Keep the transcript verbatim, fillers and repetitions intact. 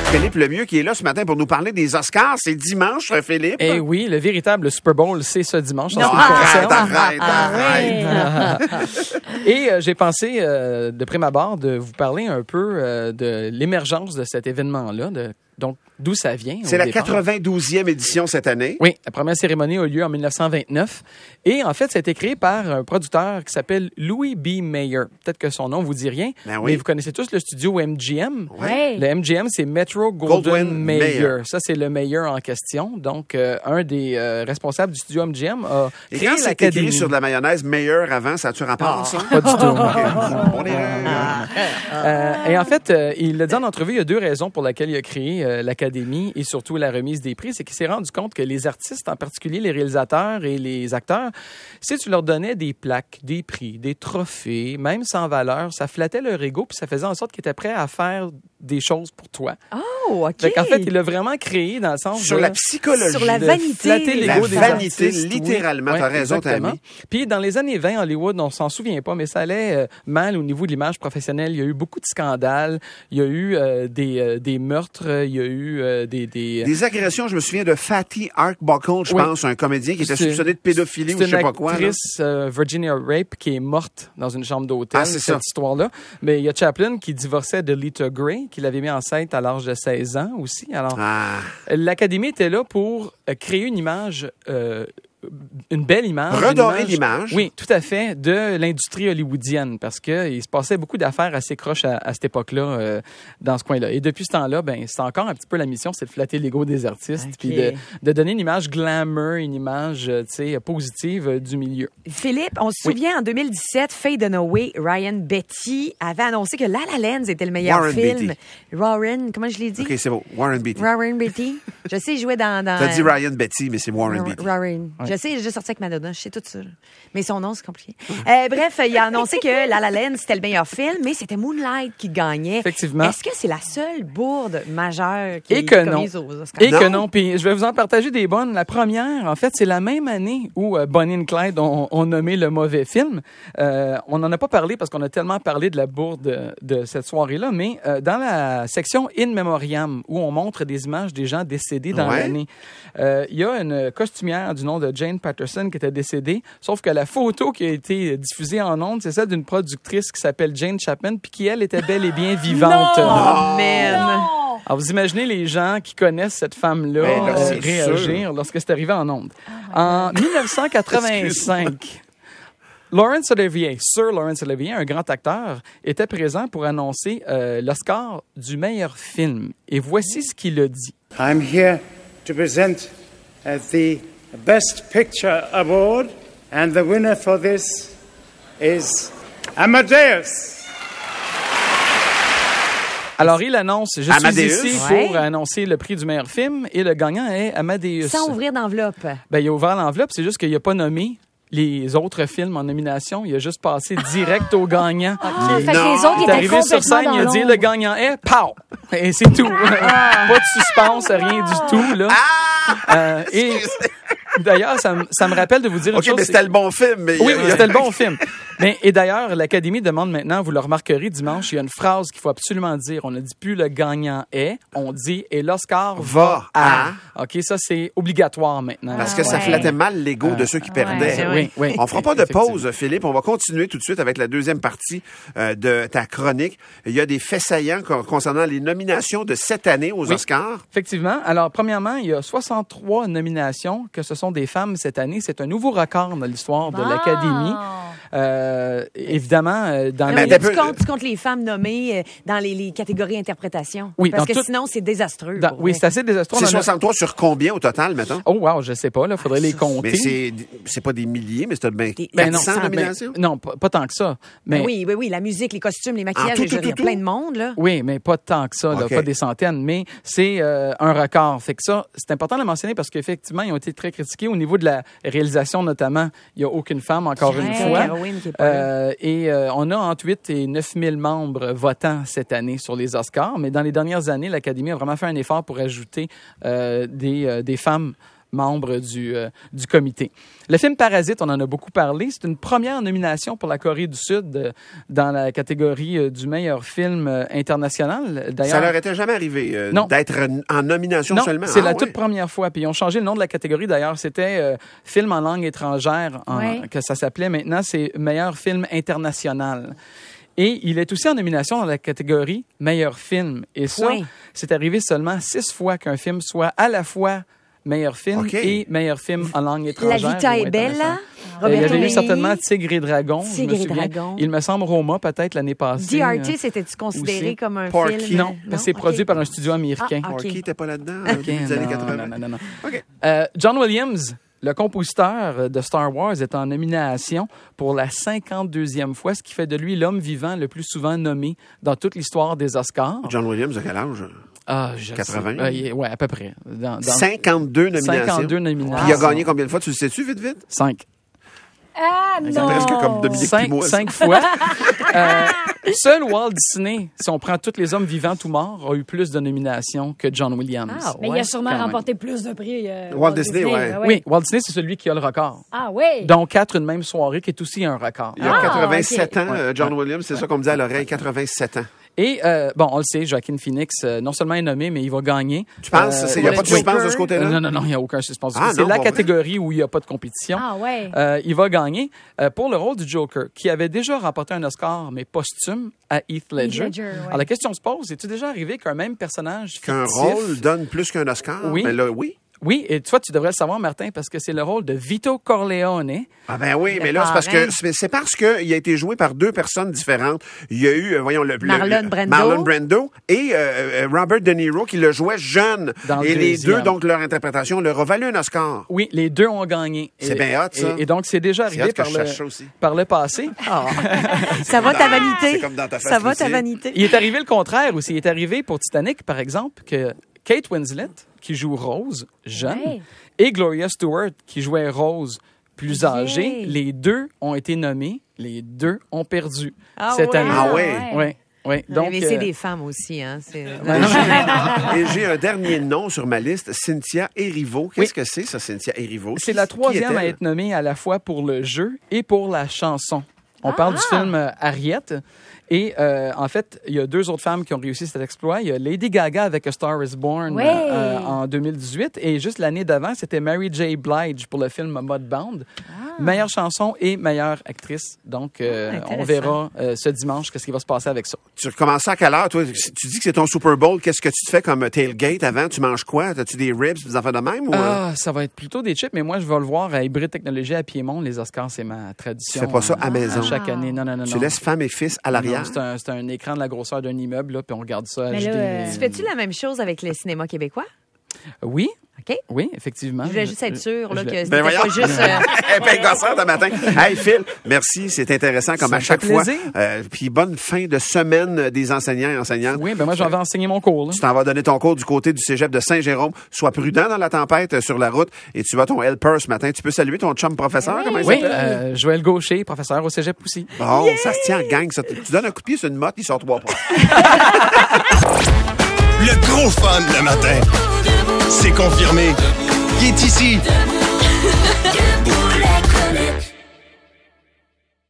Philippe Lemieux qui est là ce matin pour nous parler des Oscars. C'est dimanche, Philippe. Eh oui, le véritable Super Bowl, c'est ce dimanche. Non, arrête, arrête, arrête. arrête. Et euh, j'ai pensé, euh, de prime abord, de vous parler un peu euh, de l'émergence de cet événement-là, de donc d'où ça vient. C'est la quatre-vingt-douzième édition cette année. Oui, la première cérémonie a eu lieu en dix-neuf cent vingt-neuf. Et en fait, ça a été créé par un producteur qui s'appelle Louis B. Mayer. Peut-être que son nom vous dit rien, ben oui. mais vous connaissez tous le studio M G M. Oui. Le M G M, c'est Metro Goldwyn, Goldwyn Mayer. Mayer. Ça, c'est le Mayer en question. Donc, euh, un des euh, responsables du studio M G M a Et créé quand c'est l'académie. écrit sur de la mayonnaise meilleure avant, ça a-tu rapport, ça? Pas du tout. On est Euh, et en fait, euh, il l'a dit en entrevue, il y a deux raisons pour lesquelles il a créé euh, l'académie et surtout la remise des prix. C'est qu'il s'est rendu compte que les artistes, en particulier les réalisateurs et les acteurs, si tu leur donnais des plaques, des prix, des trophées, même sans valeur, ça flattait leur ego puis ça faisait en sorte qu'ils étaient prêts à faire des choses pour toi. Oh, OK. Fait qu'en fait, il l'a vraiment créé dans le sens Sur de... la psychologie. Sur la de vanité. flatter La l'ego des vanité, artistes, littéralement. oui. T'as raison, exactement. Tammy. Puis dans les années vingt, Hollywood, on s'en souvient pas, mais ça allait euh, mal au niveau de l'image professionnelle. Il y a eu beaucoup de scandales. Il y a eu euh, des, euh, des meurtres. Il y a eu euh, des... Des, Des agressions, je me souviens de Fatty Arbuckle, je Oui. pense, un comédien qui était C'est- soupçonné de pédophilie ou je sais pas quoi. C'est là. une actrice, euh, Virginia Rape, qui est morte dans une chambre d'hôtel, Ah, c'est cette ça. histoire-là. Mais il y a Chaplin qui divorçait de Lita Gray, qui l'avait mis enceinte à l'âge de seize ans aussi. Alors, Ah. l'Académie était là pour euh, créer une image, euh, une belle image. Redorer une image- l'image. Oui, tout à fait, de l'industrie hollywoodienne, parce qu'il se passait beaucoup d'affaires assez croches à, à cette époque-là, euh, dans ce coin-là. Et depuis ce temps-là, ben, c'est encore un petit peu la mission, c'est de flatter l'ego des artistes, OK. puis de, de donner une image glamour, une image, euh, tu sais, positive euh, du milieu. Philippe, on se Oui. souvient, en deux mille dix-sept, Faye Dunaway, Ryan Betty avait annoncé que La La Land était le meilleur Warren film. Beatty. Warren, comment je l'ai dit? OK, c'est bon. Warren Beatty. Warren Betty. Je sais, il jouait dans... dans T'as dit Ryan Betty, mais c'est Warren Ra- Beatty. Warren. Je sais, j'ai juste sorti avec Madonna, je sais tout ça. là. Mais son nom, c'est compliqué. Euh, bref, il a annoncé que La La Land, c'était le meilleur film, mais c'était Moonlight qui gagnait. Effectivement. Est-ce que c'est la seule bourde majeure qui Et est que non. commise aux Oscars? Et Non. que non. Puis je vais vous en partager des bonnes. La première, en fait, c'est la même année où euh, Bonnie and Clyde ont, ont nommé le mauvais film. Euh, on n'en a pas parlé parce qu'on a tellement parlé de la bourde de, de cette soirée-là, mais euh, dans la section In Memoriam, où on montre des images des gens décédés dans Ouais. l'année, euh, il y a une costumière du nom de Jane Patterson qui était décédée, sauf que la photo qui a été diffusée en ondes, c'est celle d'une productrice qui s'appelle Jane Chapman, puis qui, elle, était belle et bien vivante. Oh, man! Alors, vous imaginez les gens qui connaissent cette femme-là Ben là, euh, c'est réagir lorsque c'est arrivé en ondes. En dix-neuf cent quatre-vingt-cinq, Laurence Olivier, Sir Laurence Olivier, un grand acteur, était présent pour annoncer euh, l'Oscar du meilleur film. Et voici ce qu'il a dit. I'm here to present uh, the Best Picture Award, and the winner for this is Amadeus. Alors, il annonce, je suis Amadeus? ici Ouais. pour annoncer le prix du meilleur film, et le gagnant est Amadeus. Sans ouvrir d'enveloppe. Ben, il a ouvert l'enveloppe, c'est juste qu'il n'a pas nommé les autres films en nomination. Il a juste passé direct au gagnant. Ah, fait que Non. les autres Il est étaient arrivé sur complètement scène, il a dans dit l'ombre. le gagnant est pow! Et c'est tout. Pas de suspense, rien du tout, là. Euh, et d'ailleurs, ça, me- ça me rappelle de vous dire une OK, chose. mais c'était le bon film. Mais Oui, il y a- c'était le bon film. Mais, et d'ailleurs, l'Académie demande maintenant, vous le remarquerez dimanche, il y a une phrase qu'il faut absolument dire. On ne dit plus le gagnant est, on dit et l'Oscar va, Va à. OK, ça, c'est obligatoire maintenant. Parce que ça ouais. flattait mal l'ego de ceux qui perdaient. ouais. Oui, oui. On fera pas de Effectivement. pause, Philippe. On va continuer tout de suite avec la deuxième partie euh, de ta chronique. Il y a des faits saillants con- concernant les nominations de cette année aux Oui. Oscars. Effectivement. Alors, premièrement, il y a soixante-trois nominations que ce sont des femmes cette année. C'est un nouveau record dans l'histoire de Bon. l'Académie. Euh, évidemment, euh, dans Mais les... t'as tu, peu- comptes, tu comptes les femmes nommées euh, dans les, les catégories interprétation. Oui, Parce dans que tout- sinon, c'est désastreux. dans- pour oui, vrai. c'est assez désastreux. C'est On en a- soixante-trois sur combien au total, mettons? Oh, wow, je sais pas. Là, faudrait les compter. Mais c'est, c'est pas des milliers, mais c'est ben, Des- Ben quatre cents non, nominations? ben, non, pas, pas tant que ça. Mais, Ben oui, oui, oui, la musique, les costumes, les maquillages, tout, je veux tout, dire, il y a tout, plein tout. de monde, là. Oui, mais pas tant que ça, là, OK. pas des centaines, mais c'est euh, un record. Fait que ça, c'est important de le mentionner parce qu'effectivement, ils ont été très critiqués au niveau de la réalisation, notamment. Il n'y a aucune femme, encore une Ouais, fois. Héroïne qui est pas là. Euh, et euh, on a entre huit et neuf mille membres votants cette année sur les Oscars, mais dans les dernières années, l'Académie a vraiment fait un effort pour ajouter euh, des, euh, des femmes membre du, euh, du comité. Le film Parasite, on en a beaucoup parlé. C'est une première nomination pour la Corée du Sud euh, dans la catégorie euh, du meilleur film euh, international. D'ailleurs, ça leur était jamais arrivé euh, non. d'être en nomination non, seulement. c'est ah, la ouais. toute première fois. Puis ils ont changé le nom de la catégorie. D'ailleurs, c'était euh, film en langue étrangère en, Ouais. que ça s'appelait. Maintenant, c'est meilleur film international. Et il est aussi en nomination dans la catégorie meilleur film. Et ça, Ouais. c'est arrivé seulement six fois qu'un film soit à la fois meilleur film OK. et meilleur film en langue La étrangère. Vita ou est belle, là. internationale. Euh, Il y Roberto avait eu Benigni. certainement Tigre et Dragon. je Tigre me et souviens. Dragon. Il me semble Roma, peut-être, l'année passée. D R Euh, T, c'était-tu considéré aussi. comme un Porky. film? Non, parce que c'est OK. produit par un studio américain. Ah, OK. Porky n'était pas là-dedans, au OK, début des années non, quatre-vingts. non, non, non. OK. Euh, John Williams, le compositeur de Star Wars, est en nomination pour la cinquante-deuxième fois, ce qui fait de lui l'homme vivant le plus souvent nommé dans toute l'histoire des Oscars. John Williams, à quel âge? Ah, je quatre-vingts? sais. Euh, il est- ouais, à peu près. Dans, dans cinquante-deux nominations. cinquante-deux nominations. Puis il a gagné combien de fois? Tu le sais-tu, vite, vite? Cinq. Ah, C'est non! presque comme Dominique Cinq, Pimois. cinq fois. Euh, seul Walt Disney, si on prend tous les hommes vivants ou morts, a eu plus de nominations que John Williams. Ah, Mais il ouais, a sûrement quand même. remporté plus de prix. euh, Walt Disney, ouais. ah Oui, Walt Disney, c'est celui qui a le record. Ah oui? Dont quatre une même soirée, qui est aussi un record. Il a Ah, quatre-vingt-sept OK. ans, euh, John Williams, c'est ça qu'on me dit à l'oreille, quatre-vingt-sept ans. Et, euh, bon, on le sait, Joaquin Phoenix, euh, non seulement est nommé, mais il va gagner. Tu penses? Euh, Il n'y a pour pas de les suspense de Joker. ce côté-là? Euh, non, non, non, il n'y a aucun suspense. Ah, c'est non, la pas catégorie où il n'y a pas de compétition. Ah ouais. Euh, il va gagner euh, pour le rôle du Joker, qui avait déjà remporté un Oscar, mais posthume, à Heath Ledger. Ledger, ouais. Alors, la question se pose, est-tu déjà arrivé qu'un même personnage Qu'un fictif- rôle donne plus qu'un Oscar? Oui. Ben là, oui. Oui, et toi, tu devrais le savoir, Martin, parce que c'est le rôle de Vito Corleone. Ah ben oui, Le mais là, c'est parce parrain. que c'est c'est parce que il a été joué par deux personnes différentes. Il y a eu, euh, voyons, le, le- Marlon le- Brando. Marlon Brando et euh, euh, Robert De Niro qui le jouait jeune. Dans le et les deuxième. deux, donc, leur interprétation leur a valu un Oscar. Oui, les deux ont gagné. C'est Et- bien hot, ça. Et, et donc, c'est déjà C'est arrivé hot que par je le, sache ça aussi. par le passé. Ça va ta Ah, vanité? c'est comme dans ta face Ça va aussi. ta vanité? Il est arrivé le contraire aussi. Il est arrivé pour Titanic, par exemple, que Kate Winslet, qui joue Rose, jeune, Ouais. et Gloria Stewart, qui jouait Rose, plus Yeah. âgée, les deux ont été nommés, les deux ont perdu Ah cette ouais? année. Ah ouais? Oui, oui. Donc, mais c'est euh, des femmes aussi, hein. C'est... Et j'ai- Et j'ai un dernier nom sur ma liste, Cynthia Erivo. Qu'est-ce que c'est, ça, Cynthia Erivo? c'est Qui- la qui troisième à est-elle? être nommée à la fois pour le jeu et pour la chanson. On parle du film euh, Harriet. Et euh, en fait, il y a deux autres femmes qui ont réussi cet exploit. Il y a Lady Gaga avec A Star is Born Ouais. euh, en deux mille dix-huit. Et juste l'année d'avant, c'était Mary J. Blige pour le film Mudbound. Meilleure chanson et meilleure actrice. Donc, euh, Ah, on intéressant. verra euh, ce dimanche qu'est-ce qui va se passer avec ça. Tu recommences ça à quelle heure, toi? Tu dis que c'est ton Super Bowl. Qu'est-ce que tu te fais comme tailgate avant? Tu manges quoi? As-tu des ribs, des affaires de même? Ou, euh? Ah, ça va être plutôt des chips, mais moi, je vais le voir à Hybride Technologie à Piémont. Les Oscars, c'est ma tradition. Tu fais pas ça à euh, maison. chaque année. Non, non, non. Tu non. laisses femme et fils à l'arrière? Non, C'est un, c'est un écran de la grosseur d'un immeuble, là, puis on regarde ça à Mais H D. là, euh, Tu fais-tu la même chose avec le cinéma québécois? Oui, OK? oui, effectivement. Je voulais juste être sûre là, Je que l'ai- c'était Ben voyons. pas juste... euh, Eh ben, gosseur de matin. Hey, Phil, merci. C'est intéressant comme Ça à me chaque fait fois. plaisir. Euh, Puis bonne fin de semaine des enseignants et enseignantes. Oui, ben moi, j'en vais enseigner mon cours. Là. Tu t'en vas donner ton cours du côté du cégep de Saint-Jérôme. Sois prudent dans la tempête euh, sur la route et tu vas ton helper ce matin. Tu peux saluer ton chum professeur? Comment il Oui, s'appelle? euh, Joël Gaucher, professeur au cégep aussi. Bon, ça se tient en gang. Ça. Tu donnes un coup de pied sur une motte, il sort trois points. Le gros fun le matin. C'est confirmé. Il est ici.